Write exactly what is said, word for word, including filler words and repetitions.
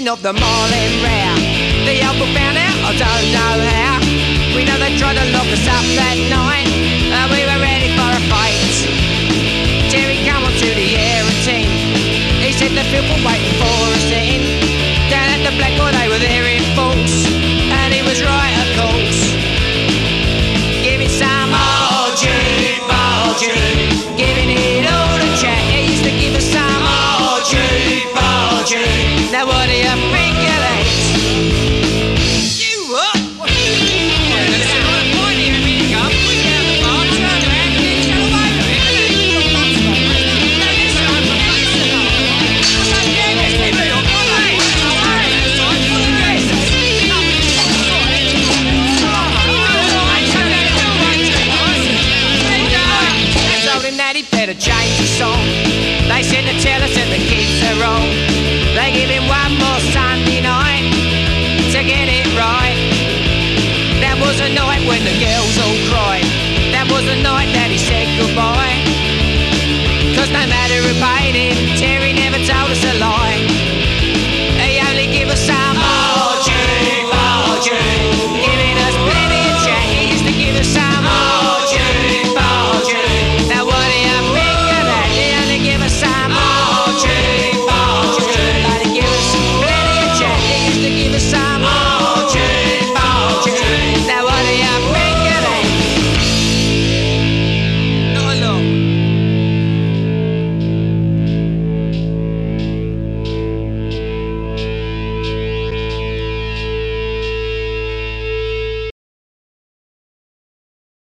morning of the Marlin Rare. The elbow found out, I don't know how. We know they tried to lock us up that night, and we were ready for a fight. Jerry come on to the air routine. He said the field were waiting for us in. Down at the Blackboard they were there in force, and he was right of course. Give me some Margie, Margie, giving it all a chat. He used to give us some Margie, Margie. Now what do you think of that? You up? That he better change his song. They said to tell us that the kids are wrong. They give him one more Sunday night to get it right. That was a night when the girls all cried. That was the night that he said goodbye. Cause no matter who paid,